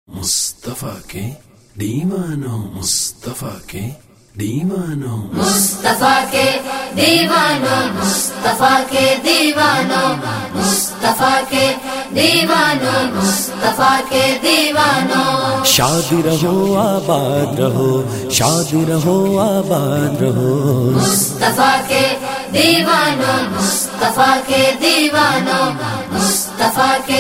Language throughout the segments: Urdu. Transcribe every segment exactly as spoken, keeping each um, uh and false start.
مصطفیٰ کے دیوانوں مصطفیٰ کے دیوانوں مصطفیٰ کے دیوانوں مصطفیٰ کے دیوانوں مصطفیٰ کے دیوانوں مصطفیٰ کے دیوانوں شاد رہو آباد رہو شاد رہو آباد رہو مصطفیٰ کے دیوانوں مصطفیٰ کے دیوانوں مصطفیٰ کے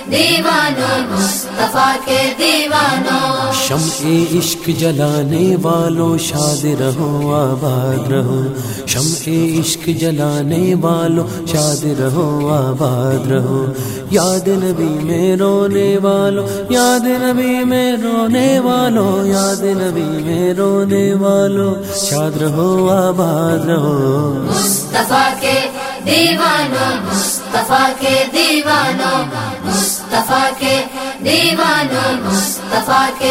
دیوانوں مصطفیٰ کے دیوانوں شمع عشق جلانے والوں شاد رہو آباد رہو شمع عشق جلانے والوں شاد رہو آباد رہو یاد نبی میں رونے والوں یاد نبی میں رونے والوں یاد نبی میں رونے والوں شاد رہو آباد رہو مصطفیٰ کے دیوانوں مصطفیٰ کے دیوانوں مصطفیٰ کے دیوانوں مصطفیٰ کے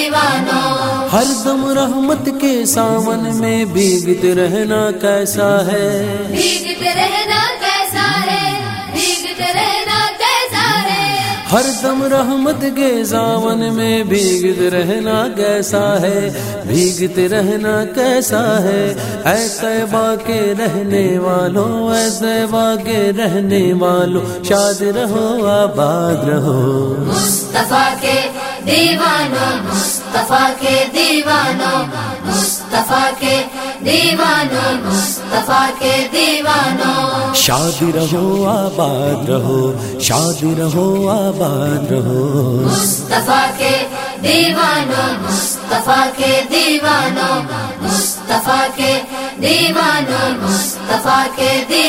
دیوانوں ہر دم رحمت کے ساون میں بھیگتے رہنا کیسا ہے بھیگتے رہنا کیسا ہے بھیگتے رہنا کیسا ہے ہر دم رحمت کے ساون میں بھیگتے رہنا کیسا ہے بھیگتے رہنا کیسا ہے اے طیبہ کے رہنے والوں اے طیبہ کے رہنے والوں شاد رہو آباد رہو مصطفیٰ کے دیوانوں مصطفیٰ کے دیوانوں مصطفیٰ کے دیوانوں مصطفیٰ کے دیوانوں شاد رہو آباد رہو شاد رہو آباد رہو مصطفیٰ کے دیوانوں مصطفیٰ کے دیوانوں مصطفیٰ کے دیوانوں مصطفیٰ کے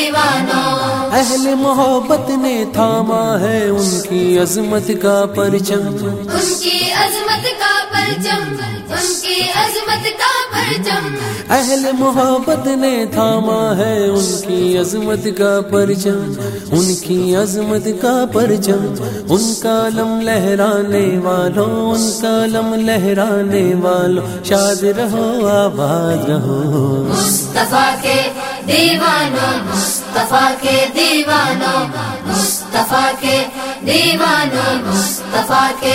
دیوانوں اہل محبت نے تھاما ہے ان کی عظمت کا پرچم ان کی عظمت کا پرچم ان کی عظمت کا پرچم اہل محبت نے تھاما ہے ان کی عظمت کا پرچم ان کی عظمت کا پرچم ان کا علم لہرانے والوں ان کا علم لہرانے والوں شاد رہو آباد رہو مصطفیٰ کے دیوانوں مصطفیٰ کے دیوانوں مصطفیٰ کے دیوانوں مصطفیٰ کے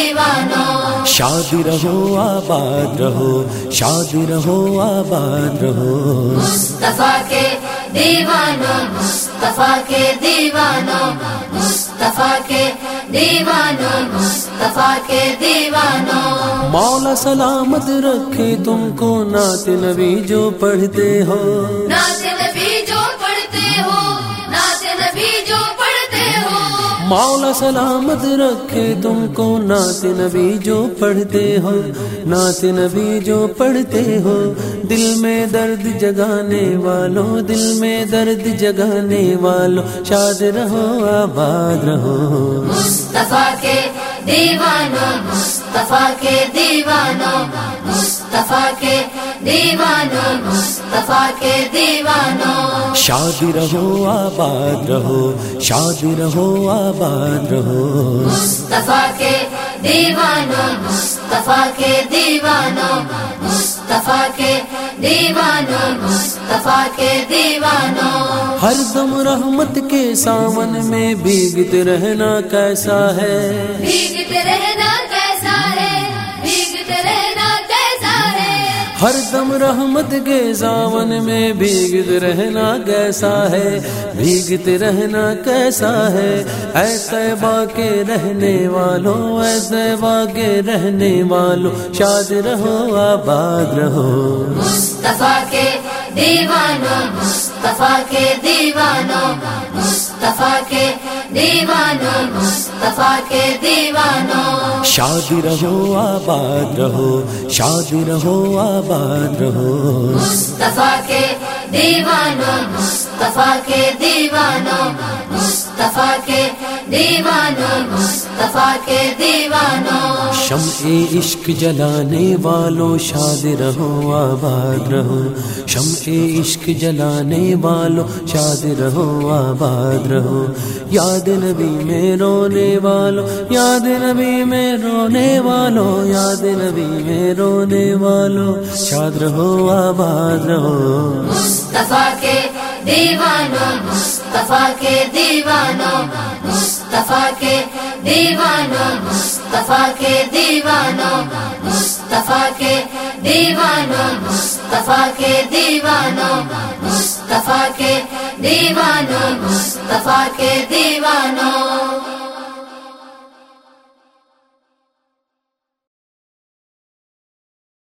دیوانوں شاد رہو آباد رہو شاد رہو آباد رہو مصطفیٰ کے دیوانوں مصطفیٰ کے دیوانوں مصطفیٰ کے دیوانوں مصطفیٰ کے دیوانوں مولا سلامت رکھے تم کو نعت نبی جو پڑھتے ہو نعت نبی جو پڑھتے ہو نعت نبی جو پڑھتے ہو مولا سلامت رکھے تم کو نعت نبی جو پڑھتے ہو نعت نبی جو پڑھتے ہو دل میں درد جگانے والوں دل میں درد جگانے والوں شاد رہو آباد رہو مصطفیٰ کے دیوانوں مصطفیٰ کے دیوانوں مصطفیٰ کے دیوانوں مصطفیٰ کے دیوانوں شاد رہو آباد رہو شاد رہو آباد رہو مصطفیٰ کے دیوانوں مصطفیٰ کے دیوانوں مصطفیٰ کے دیوانوں مصطفیٰ کے دیوانوں ہر دم رحمت کے ساون میں بھیگتے رہنا کیسا ہے بھیگتے رہنا کیسا ہے بھیگتے رہنا کیسا ہے ہر دم رحمت کے ساون میں بھیگتے رہنا کیسا ہے بھیگتے رہنا کیسا ہے اے طیبہ کے رہنے والوں اے طیبہ کے رہنے والوں شاد رہو آباد رہو مصطفیٰ کے دیوانوں مصطفیٰ کے دیوانوں مصطفیٰ کے دیوانوں مصطفیٰ کے دیوانوں شاد رہو آباد رہو شاد رہو آباد رہو مصطفیٰ کے دیوانوں مصطفیٰ کے دیوانوں مصطفیٰ کے دیوانوں مصطفیٰ کے دیوانوں شمع عشق جلانے والوں شاد رہو آباد رہو شمع عشق جلانے والوں شاد رہو آباد رہو یاد نبی میں رونے والوں یاد نبی میں رونے والوں یاد نبی میں رونے والوں شاد رہو آباد رہو مصطفیٰ کے دیوانوں مصطفیٰ کے دیوانوں مصطفیٰ مصطفیٰ کے دیوانوں مصطفیٰ کے دیوانوں مصطفیٰ کے دیوانوں مصطفیٰ کے دیوانوں مصطفیٰ کے دیوانوں مصطفیٰ کے دیوانوں